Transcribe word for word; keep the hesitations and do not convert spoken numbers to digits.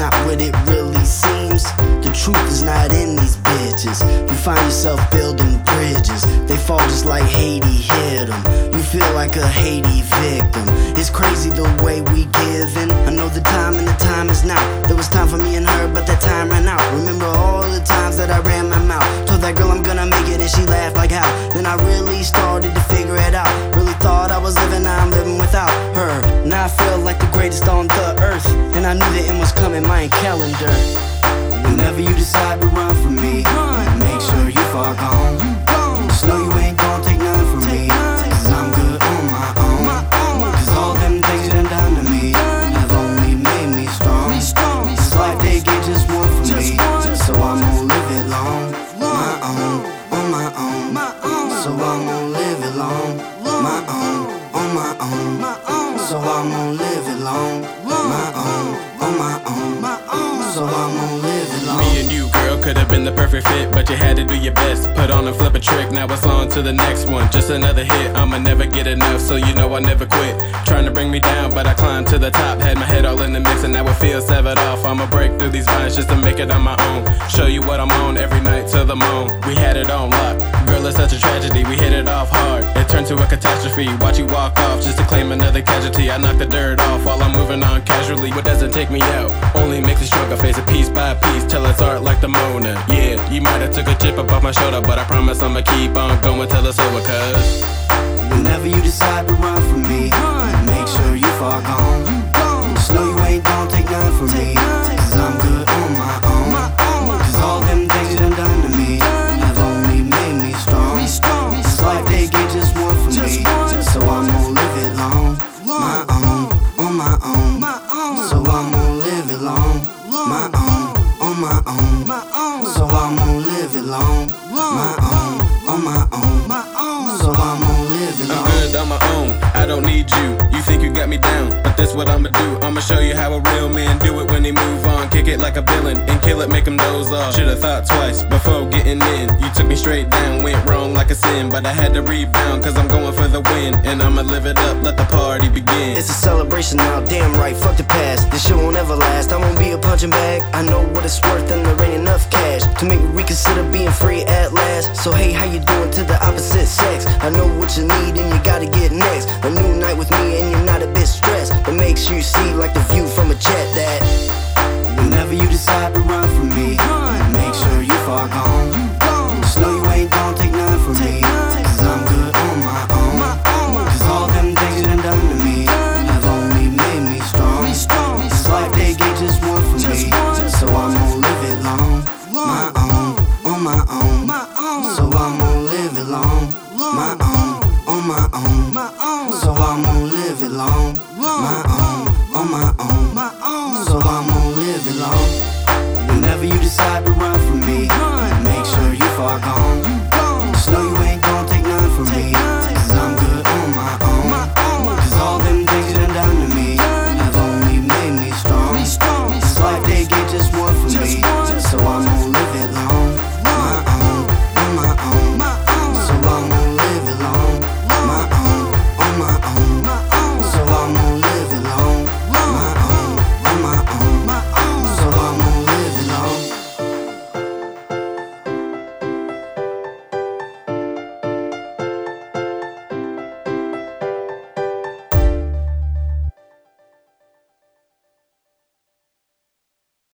not what it really seems. The truth is not in these bitches. You find yourself building bridges, they fall just like Haiti hit them. You feel like a Haiti victim. It's crazy the way we give in. I know the time and the time is now. There was time for me and her, but that time ran out. Remember all the times that I ran my mouth, told that girl I'm gonna make it, and she laughed like how. Then I really started to figure it out. Really thought I was living, now I'm living without her. Now I feel like the greatest on the earth, and I knew the end was coming, my calendar. Whenever you decide to run from me, make sure you far gone. Just know you ain't gon' take none from me, cause I'm good on my own. Cause all them things you done done to me have only made me strong. This life they gave just one for me, so I'm gon' live it long. My own, on my own. So I'm gon' live it long. My own, on my own. So I'm gon' live it long. My own, on my own. So I'm gon' live it long. Me and you, girl, could've been the perfect fit, but you had to do your best. Put on and flip a trick, now it's on to the next one. Just another hit, I'ma never get enough, so you know I never quit. Trying to bring me down, but I climbed to the top. Had my head all in the mix, and now it feels severed off. I'ma break through these vines just to make it on my own. Show you what I'm on every night till the moan. We had it on lock. Girl, it's such a tragedy, we hit it off hard. It turned to a catastrophe, watch you walk off just to claim another casualty. I knock the dirt off while I'm moving on casually. What doesn't take me out only makes me stronger. Face it piece by piece till it's art like the Mona. Yeah, you might have took a chip up off my shoulder, but I promise I'ma keep on going till it's over. Cause whenever you decide to run from me, make sure you far gone. Just know you ain't gon' take none from me, cause I'm good on my own. Cause all them things you done done to me have only made me strong. This life they gave just one for me, so I'm gon' live it long. My own, on my own. So I'm gon' live it long. My own, on my own. So I'm gon' live it long. My own, on my own. So I'm gon' live it long. I'm good on my own, I don't need you. You think you got me down, but this what I'ma do. I'ma show you how a real man do it when they move on. Kick it like a villain and kill it, make them doze off. Should've thought twice before getting in. You took me straight down, went wrong like a sin, but I had to rebound cause I'm going for the win. And I'ma live it up, let the party begin. It's a celebration now, damn right, fuck the past. This shit won't ever last, I won't be a punching bag. I know what it's worth and there ain't enough cash to make me reconsider being free at last. So hey, how you doing to the opposite sex? I know what you need and you gotta get next. A new night with me and you're not a bit stressed, but make sure you see like the view from a jet that whenever you decide to run from me, make sure you far gone. Just know you ain't gon' take none from me, cause I'm good on my own. Cause all them things you done done to me have only made me strong. This life they gave just one for me, so I'm gon' live it long. My own, on my own. So I'm gon' live it long. My own, on my own. So I'm gon' live it long. My own, on my own. So I'm gon' live it long.